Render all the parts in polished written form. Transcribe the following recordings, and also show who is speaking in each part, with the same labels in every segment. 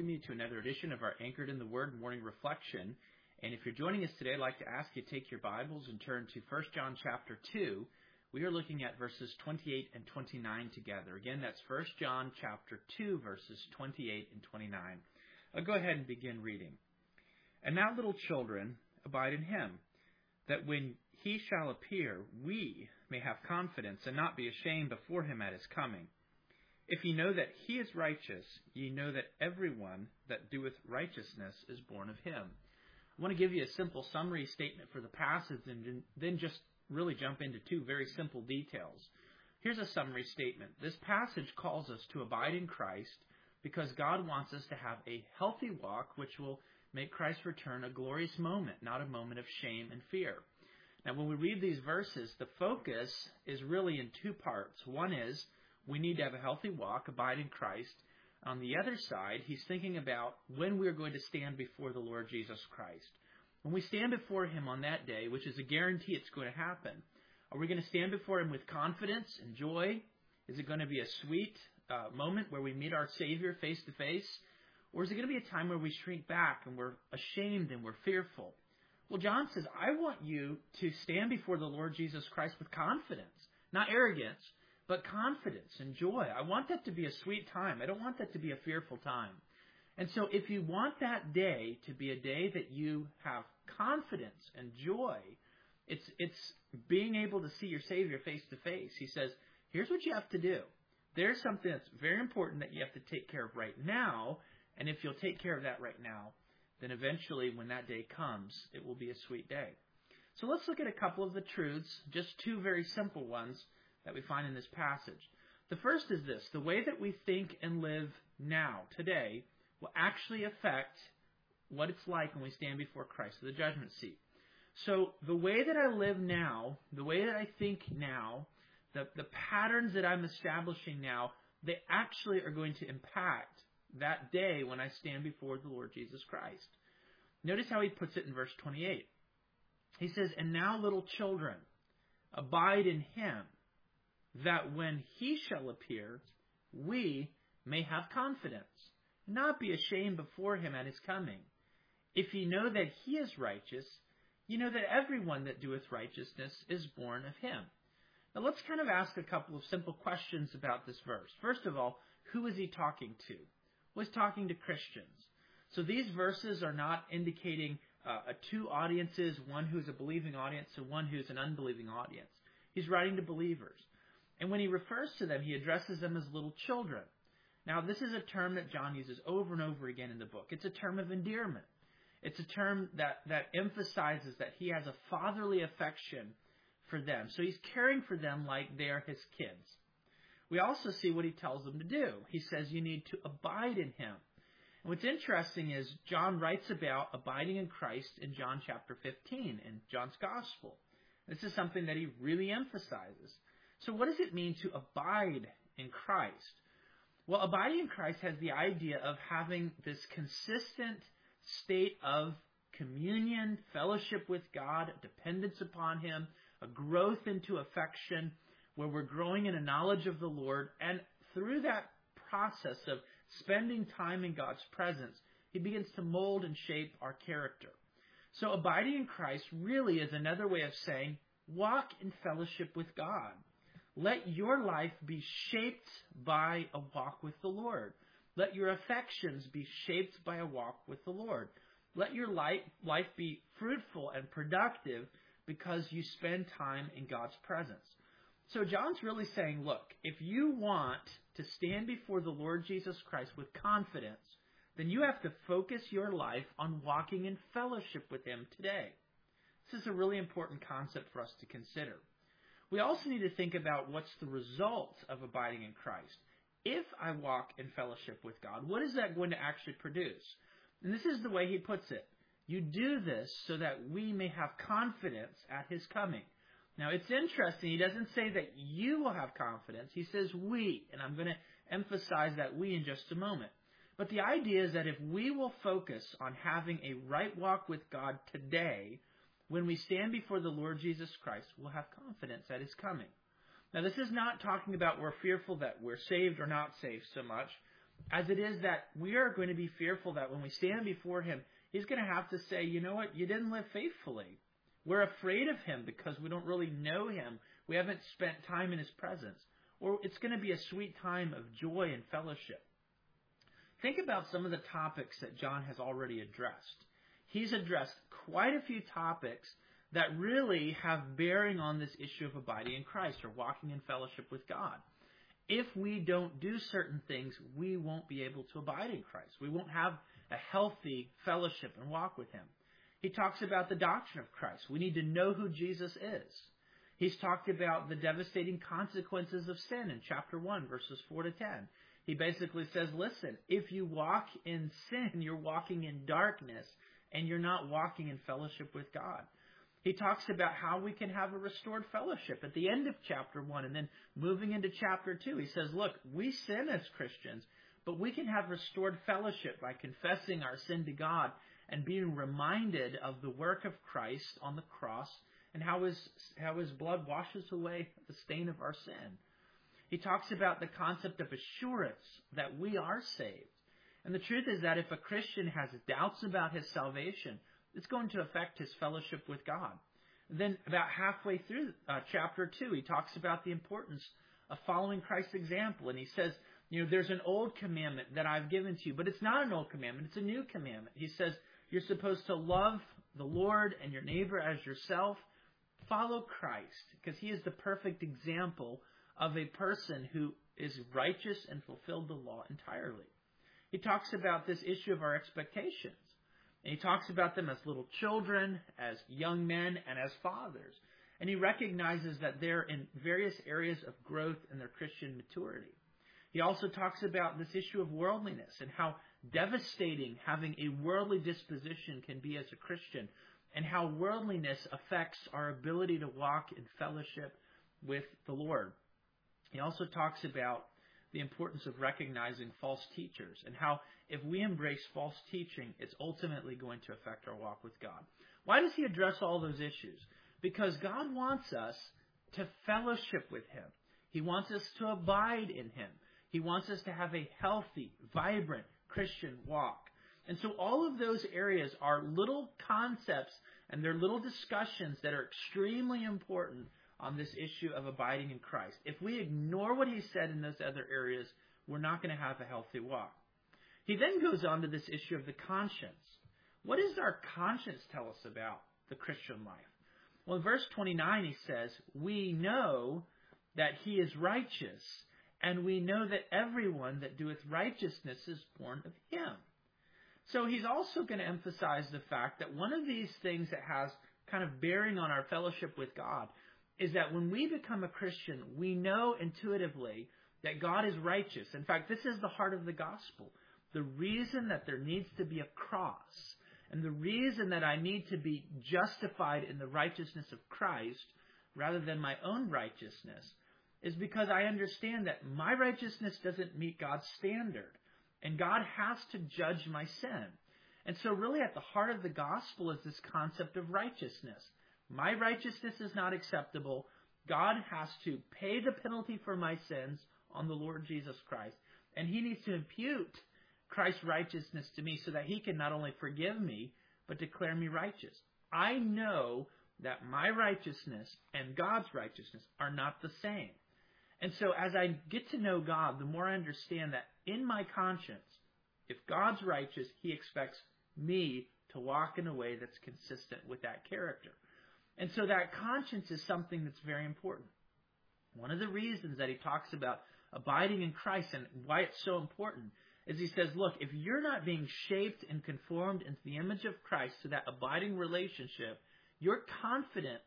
Speaker 1: welcome you to another edition of our Anchored in the Word morning reflection. And if you're joining us today, I'd like to ask you to take your Bibles and turn to 1 John chapter 2. We are looking at verses 28 and 29 together. Again, that's 1 John chapter 2, verses 28 and 29. I'll go ahead and begin reading. And now, little children, abide in him, that when he shall appear, we may have confidence and not be ashamed before him at his coming. If ye know that he is righteous, ye know that everyone that doeth righteousness is born of him. I want to give you a simple summary statement for the passage and then just really jump into two very simple details. Here's a summary statement. This passage calls us to abide in Christ because God wants us to have a healthy walk which will make Christ's return a glorious moment, not a moment of shame and fear. Now, when we read these verses, the focus is really in two parts. One is we need to have a healthy walk, abide in Christ. On the other side, he's thinking about when we're going to stand before the Lord Jesus Christ. When we stand before him on that day, which is a guarantee it's going to happen, are we going to stand before him with confidence and joy? Is it going to be a sweet moment where we meet our Savior face to face? Or is it going to be a time where we shrink back and we're ashamed and we're fearful? Well, John says, I want you to stand before the Lord Jesus Christ with confidence, not arrogance, but confidence and joy. I want that to be a sweet time. I don't want that to be a fearful time. And so if you want that day to be a day that you have confidence and joy, it's being able to see your Savior face to face. He says, here's what you have to do. There's something that's very important that you have to take care of right now. And if you'll take care of that right now, then eventually when that day comes, it will be a sweet day. So let's look at a couple of the truths, just two very simple ones that we find in this passage. The first is this: the way that we think and live now, today, will actually affect what it's like when we stand before Christ at the judgment seat. So the way that I live now, the way that I think now, the patterns that I'm establishing now, they actually are going to impact that day when I stand before the Lord Jesus Christ. Notice how he puts it in verse 28. He says, and now, little children, abide in him, that when he shall appear, we may have confidence, not be ashamed before him at his coming. If ye know that he is righteous, ye know that everyone that doeth righteousness is born of him. Now let's kind of ask a couple of simple questions about this verse. First of all, who is he talking to? Well, he's talking to Christians. So these verses are not indicating two audiences, one who's a believing audience and one who's an unbelieving audience. He's writing to believers. And when he refers to them, he addresses them as little children. Now, this is a term that John uses over and over again in the book. It's a term of endearment. It's a term that emphasizes that he has a fatherly affection for them. So he's caring for them like they're his kids. We also see what he tells them to do. He says you need to abide in him. And what's interesting is John writes about abiding in Christ in John chapter 15 in John's Gospel. This is something that he really emphasizes. So what does it mean to abide in Christ? Well, abiding in Christ has the idea of having this consistent state of communion, fellowship with God, dependence upon him, a growth into affection where we're growing in a knowledge of the Lord. And through that process of spending time in God's presence, he begins to mold and shape our character. So abiding in Christ really is another way of saying, walk in fellowship with God. Let your life be shaped by a walk with the Lord. Let your affections be shaped by a walk with the Lord. Let your life be fruitful and productive because you spend time in God's presence. So John's really saying, look, if you want to stand before the Lord Jesus Christ with confidence, then you have to focus your life on walking in fellowship with him today. This is a really important concept for us to consider. We also need to think about what's the result of abiding in Christ. If I walk in fellowship with God, what is that going to actually produce? And this is the way he puts it. You do this so that we may have confidence at his coming. Now, it's interesting. He doesn't say that you will have confidence. He says we, and I'm going to emphasize that we in just a moment. But the idea is that if we will focus on having a right walk with God today, when we stand before the Lord Jesus Christ, we'll have confidence at his coming. Now, this is not talking about we're fearful that we're saved or not saved so much. as it is that we are going to be fearful that when we stand before him, he's going to have to say, you know what, you didn't live faithfully. We're afraid of him because we don't really know him. We haven't spent time in his presence. Or it's going to be a sweet time of joy and fellowship. Think about some of the topics that John has already addressed. He's addressed quite a few topics that really have bearing on this issue of abiding in Christ or walking in fellowship with God. If we don't do certain things, we won't be able to abide in Christ. We won't have a healthy fellowship and walk with him. He talks about the doctrine of Christ. We need to know who Jesus is. He's talked about the devastating consequences of sin in chapter 1, verses 4 to 10. He basically says, listen, if you walk in sin, you're walking in darkness, and you're not walking in fellowship with God. He talks about how we can have a restored fellowship at the end of chapter 1, and then moving into chapter 2. He says, look, we sin as Christians, but we can have restored fellowship by confessing our sin to God and being reminded of the work of Christ on the cross and how his blood washes away the stain of our sin. He talks about the concept of assurance that we are saved. And the truth is that if a Christian has doubts about his salvation, it's going to affect his fellowship with God. Then about halfway through chapter 2, he talks about the importance of following Christ's example. And he says, there's an old commandment that I've given to you, but it's not an old commandment. It's a new commandment. He says, you're supposed to love the Lord and your neighbor as yourself. Follow Christ, because he is the perfect example of a person who is righteous and fulfilled the law entirely. He talks about this issue of our expectations. And he talks about them as little children, as young men, and as fathers. And he recognizes that they're in various areas of growth in their Christian maturity. He also talks about this issue of worldliness and how devastating having a worldly disposition can be as a Christian, and how worldliness affects our ability to walk in fellowship with the Lord. He also talks about the importance of recognizing false teachers and how if we embrace false teaching, it's ultimately going to affect our walk with God. Why does he address all those issues? Because God wants us to fellowship with him. He wants us to abide in him. He wants us to have a healthy, vibrant Christian walk. And so all of those areas are little concepts and they're little discussions that are extremely important on this issue of abiding in Christ. If we ignore what he said in those other areas, we're not going to have a healthy walk. He then goes on to this issue of the conscience. What does our conscience tell us about the Christian life? Well, in verse 29, he says, we know that he is righteous, and we know that everyone that doeth righteousness is born of him. So he's also going to emphasize the fact that one of these things that has kind of bearing on our fellowship with God is that when we become a Christian, we know intuitively that God is righteous. In fact, this is the heart of the gospel. The reason that there needs to be a cross and the reason that I need to be justified in the righteousness of Christ rather than my own righteousness is because I understand that my righteousness doesn't meet God's standard. And God has to judge my sin. And so really at the heart of the gospel is this concept of righteousness. My righteousness is not acceptable. God has to pay the penalty for my sins on the Lord Jesus Christ. And he needs to impute Christ's righteousness to me so that he can not only forgive me, but declare me righteous. I know that my righteousness and God's righteousness are not the same. And so as I get to know God, the more I understand that in my conscience, if God's righteous, he expects me to walk in a way that's consistent with that character. And so that conscience is something that's very important. One of the reasons that he talks about abiding in Christ and why it's so important is he says, look, if you're not being shaped and conformed into the image of Christ to that abiding relationship, your confidence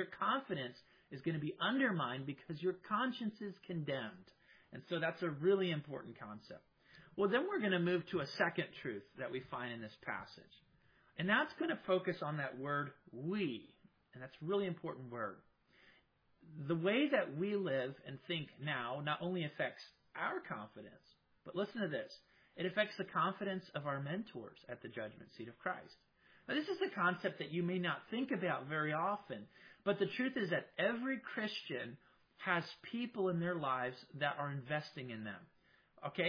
Speaker 1: is going to be undermined because your conscience is condemned. And so that's a really important concept. Well, then we're going to move to a second truth that we find in this passage. And that's going to focus on that word we. And that's a really important word. The way that we live and think now not only affects our confidence, but listen to this. It affects the confidence of our mentors at the judgment seat of Christ. Now, this is a concept that you may not think about very often, but the truth is that every Christian has people in their lives that are investing in them. Okay?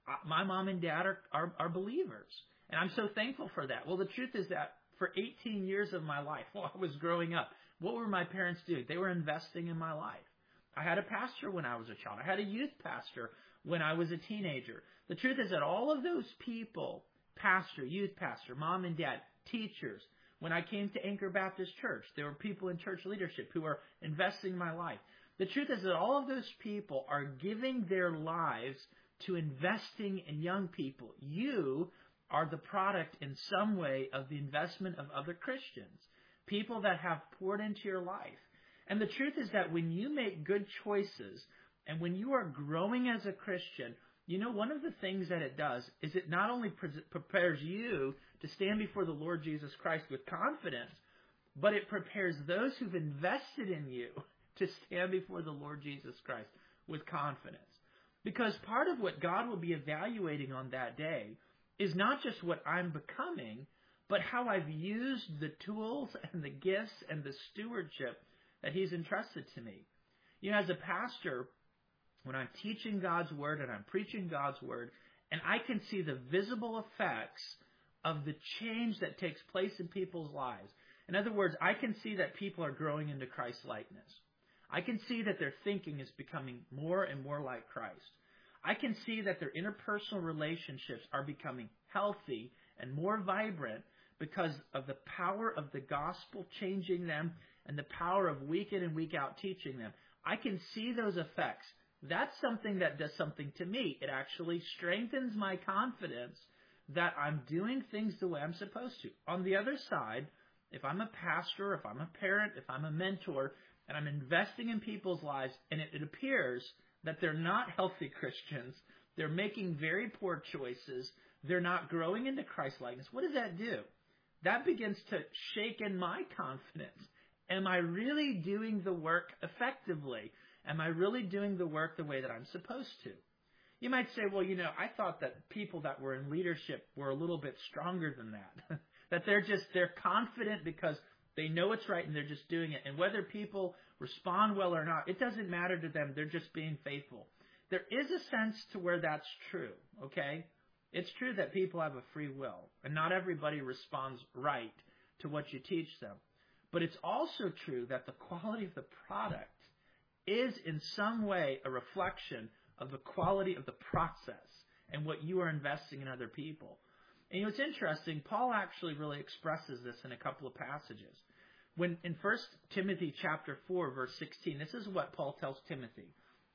Speaker 1: my mom and dad are believers. And I'm so thankful for that. Well, the truth is that for 18 years of my life, while I was growing up, what were my parents doing? They were investing in my life. I had a pastor when I was a child. I had a youth pastor when I was a teenager. The truth is that all of those people, pastor, youth pastor, mom and dad, teachers, when I came to Anchor Baptist Church, there were people in church leadership who are investing in my life. The truth is that all of those people are giving their lives to investing in young people. You are the product in some way of the investment of other Christians, people that have poured into your life. And the truth is that when you make good choices and when you are growing as a Christian, one of the things that it does is it not only prepares you to stand before the Lord Jesus Christ with confidence, but it prepares those who've invested in you to stand before the Lord Jesus Christ with confidence. Because part of what God will be evaluating on that day is not just what I'm becoming, but how I've used the tools and the gifts and the stewardship that He's entrusted to me. As a pastor, when I'm teaching God's Word and I'm preaching God's Word, and I can see the visible effects of the change that takes place in people's lives. In other words, I can see that people are growing into Christ-likeness. I can see that their thinking is becoming more and more like Christ. I can see that their interpersonal relationships are becoming healthy and more vibrant because of the power of the gospel changing them and the power of week in and week out teaching them. I can see those effects. That's something that does something to me. It actually strengthens my confidence that I'm doing things the way I'm supposed to. On the other side, if I'm a pastor, if I'm a parent, if I'm a mentor, and I'm investing in people's lives, and it appears that they're not healthy Christians, they're making very poor choices, they're not growing into Christ-likeness, what does that do? That begins to shake in my confidence. Am I really doing the work effectively? Am I really doing the work the way that I'm supposed to? You might say, well, I thought that people that were in leadership were a little bit stronger than that. That they're confident because they know it's right and they're just doing it. And whether people respond well or not, it doesn't matter to them. They're just being faithful. There is a sense to where that's true, okay? It's true that people have a free will, and not everybody responds right to what you teach them. But it's also true that the quality of the product is in some way a reflection of the quality of the process and what you are investing in other people. And it's interesting, Paul actually really expresses this in a couple of passages. When in 1 Timothy chapter 4, verse 16, this is what Paul tells Timothy.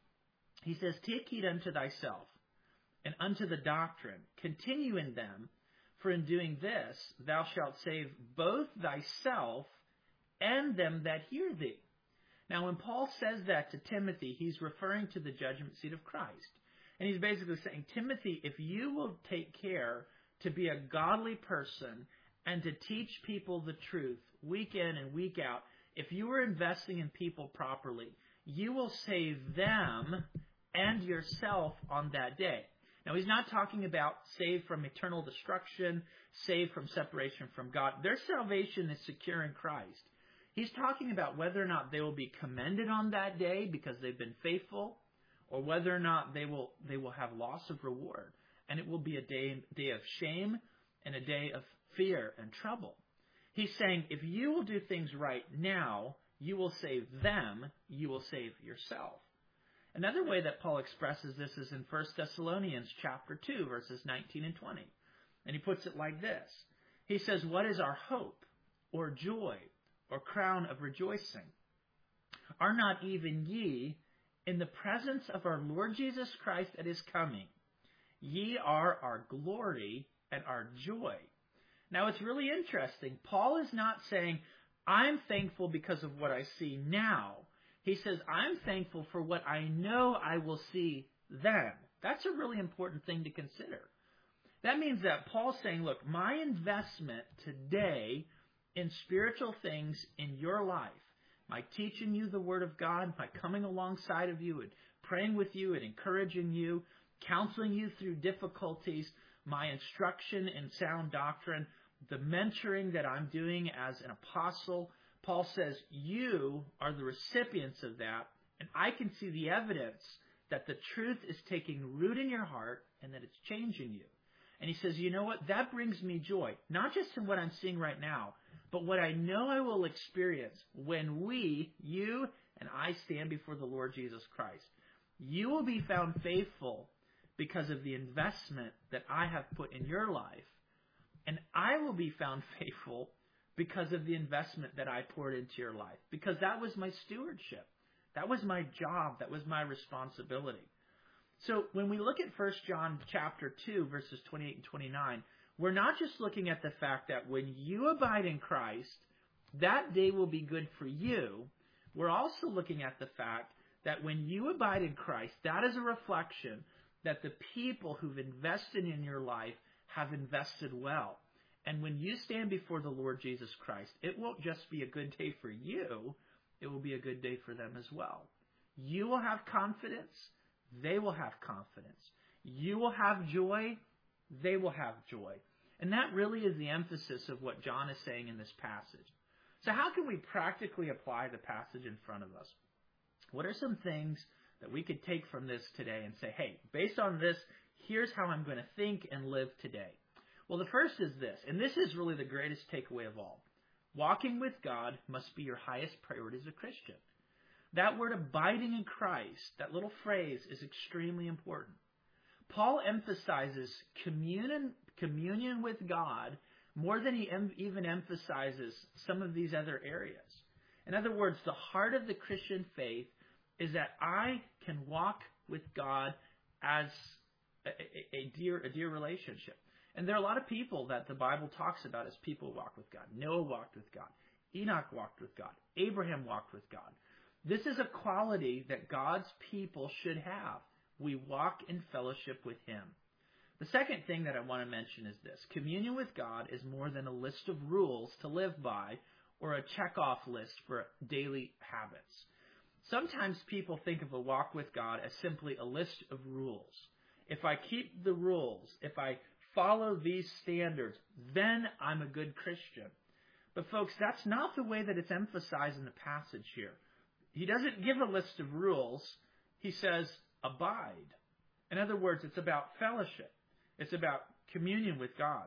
Speaker 1: He says, "Take heed unto thyself and unto the doctrine. Continue in them, for in doing this thou shalt save both thyself and them that hear thee." Now, when Paul says that to Timothy, he's referring to the judgment seat of Christ. And he's basically saying, Timothy, if you will take care to be a godly person and to teach people the truth week in and week out, if you are investing in people properly, you will save them and yourself on that day. Now, he's not talking about saved from eternal destruction, saved from separation from God. Their salvation is secure in Christ. He's talking about whether or not they will be commended on that day because they've been faithful, or whether or not they will have loss of reward. And it will be a day of shame and a day of fear and trouble. He's saying, if you will do things right now, you will save them, you will save yourself. Another way that Paul expresses this is in 1 Thessalonians chapter 2, verses 19 and 20. And he puts it like this. He says, "What is our hope, or joy, or crown of rejoicing? Are not even ye in the presence of our Lord Jesus Christ at his coming? Ye are our glory and our joy." Now, it's really interesting. Paul is not saying, I'm thankful because of what I see now. He says, I'm thankful for what I know I will see then. That's a really important thing to consider. That means that Paul's saying, look, my investment today in spiritual things in your life, my teaching you the Word of God, my coming alongside of you and praying with you and encouraging you, counseling you through difficulties, my instruction in sound doctrine, the mentoring that I'm doing as an apostle, Paul says, you are the recipients of that, and I can see the evidence that the truth is taking root in your heart and that it's changing you. And he says, you know what? That brings me joy, not just in what I'm seeing right now, but what I know I will experience when you and I stand before the Lord Jesus Christ. You will be found faithful because of the investment that I have put in your life, and I will be found faithful because of the investment that I poured into your life, because that was my stewardship. That was my job. That was my responsibility. So when we look at 1 John chapter 2, verses 28 and 29, we're not just looking at the fact that when you abide in Christ, that day will be good for you. We're also looking at the fact that when you abide in Christ, that is a reflection that the people who've invested in your life have invested well. And when you stand before the Lord Jesus Christ, it won't just be a good day for you, it will be a good day for them as well. You will have confidence, they will have confidence. You will have joy, they will have joy. And that really is the emphasis of what John is saying in this passage. So how can we practically apply the passage in front of us? What are some things that we could take from this today and say, hey, based on this, here's how I'm going to think and live today? Well, the first is this, and this is really the greatest takeaway of all. Walking with God must be your highest priority as a Christian. That word abiding in Christ, that little phrase, is extremely important. Paul emphasizes communion with God more than he even emphasizes some of these other areas. In other words, the heart of the Christian faith is that I can walk with God as a dear relationship. And there are a lot of people that the Bible talks about as people who walk with God. Noah walked with God. Enoch walked with God. Abraham walked with God. This is a quality that God's people should have. We walk in fellowship with Him. The second thing that I want to mention is this. Communion with God is more than a list of rules to live by or a checkoff list for daily habits. Sometimes people think of a walk with God as simply a list of rules. If I keep the rules, if I follow these standards, then I'm a good Christian. But folks, that's not the way that it's emphasized in the passage here. He doesn't give a list of rules. He says, abide. In other words, it's about fellowship. It's about communion with God.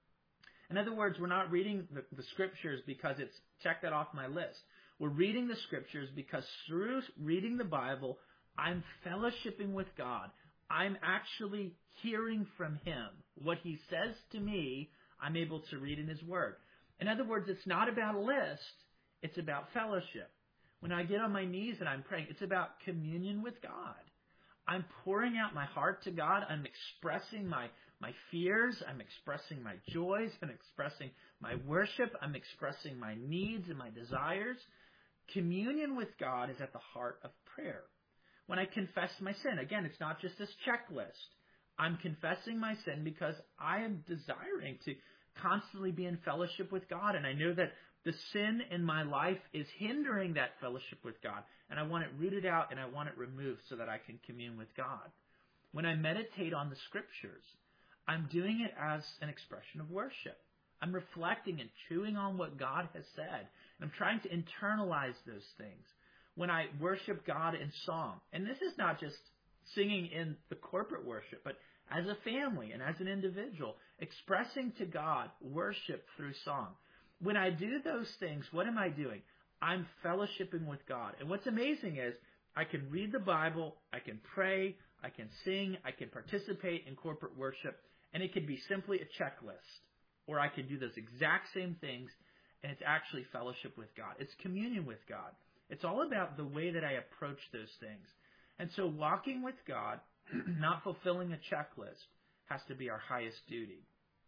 Speaker 1: In other words, we're not reading the Scriptures because it's check that off my list. We're reading the Scriptures because through reading the Bible, I'm fellowshipping with God. I'm actually hearing from Him. What He says to me, I'm able to read in His Word. In other words, it's not about a list. It's about fellowship. When I get on my knees and I'm praying, it's about communion with God. I'm pouring out my heart to God. I'm expressing my fears. I'm expressing my joys. I'm expressing my worship. I'm expressing my needs and my desires. Communion with God is at the heart of prayer. When I confess my sin, again, it's not just this checklist. I'm confessing my sin because I am desiring to constantly be in fellowship with God. And I know that the sin in my life is hindering that fellowship with God. And I want it rooted out and I want it removed so that I can commune with God. When I meditate on the Scriptures, I'm doing it as an expression of worship. I'm reflecting and chewing on what God has said. And I'm trying to internalize those things. When I worship God in song, and this is not just singing in the corporate worship, but as a family and as an individual, expressing to God worship through song. When I do those things, what am I doing? I'm fellowshipping with God. And what's amazing is I can read the Bible, I can pray, I can sing, I can participate in corporate worship, and it could be simply a checklist. Or I can do those exact same things, and it's actually fellowship with God. It's communion with God. It's all about the way that I approach those things. And so walking with God, not fulfilling a checklist, has to be our highest duty.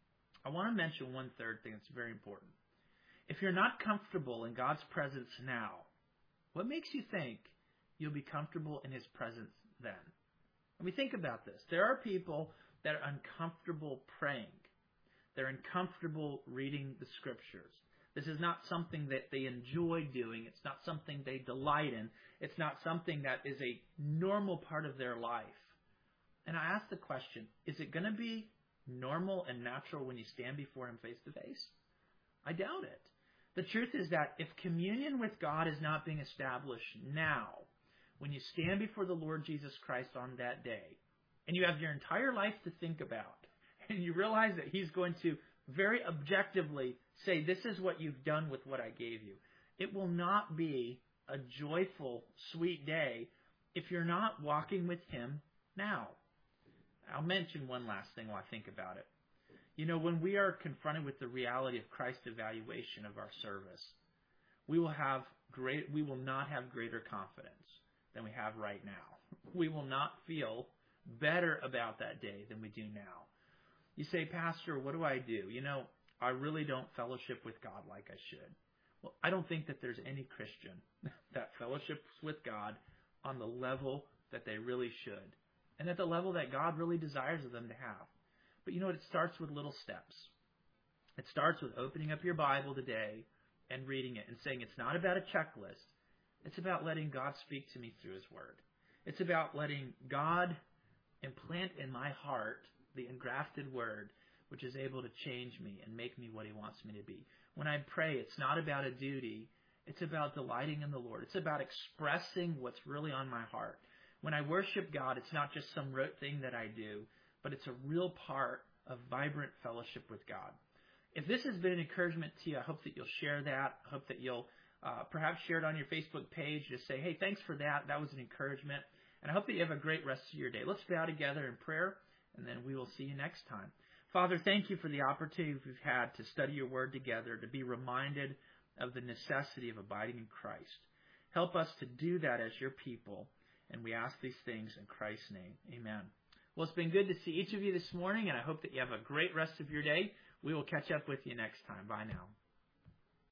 Speaker 1: I want to mention one third thing that's very important. If you're not comfortable in God's presence now, what makes you think you'll be comfortable in His presence then? I mean, think about this. There are people that are uncomfortable praying. They're uncomfortable reading the Scriptures. This is not something that they enjoy doing. It's not something they delight in. It's not something that is a normal part of their life. And I ask the question, is it going to be normal and natural when you stand before Him face to face? I doubt it. The truth is that if communion with God is not being established now, when you stand before the Lord Jesus Christ on that day, and you have your entire life to think about, and you realize that He's going to very objectively say, this is what you've done with what I gave you. It will not be a joyful, sweet day if you're not walking with Him now. I'll mention one last thing while I think about it. You know, when we are confronted with the reality of Christ's evaluation of our service, we will not have greater confidence than we have right now. We will not feel better about that day than we do now. You say, Pastor, what do I do? You know, I really don't fellowship with God like I should. Well, I don't think that there's any Christian that fellowships with God on the level that they really should, and at the level that God really desires of them to have. But you know what? It starts with little steps. It starts with opening up your Bible today and reading it and saying it's not about a checklist. It's about letting God speak to me through His Word. It's about letting God implant in my heart the engrafted Word, which is able to change me and make me what He wants me to be. When I pray, it's not about a duty. It's about delighting in the Lord. It's about expressing what's really on my heart. When I worship God, it's not just some rote thing that I do, but it's a real part of vibrant fellowship with God. If this has been an encouragement to you, I hope that you'll share that. I hope that you'll perhaps share it on your Facebook page. Just say, hey, thanks for that. That was an encouragement. And I hope that you have a great rest of your day. Let's bow together in prayer, and then we will see you next time. Father, thank you for the opportunity we've had to study your word together, to be reminded of the necessity of abiding in Christ. Help us to do that as your people, and we ask these things in Christ's name. Amen. Well, it's been good to see each of you this morning, and I hope that you have a great rest of your day. We will catch up with you next time. Bye now.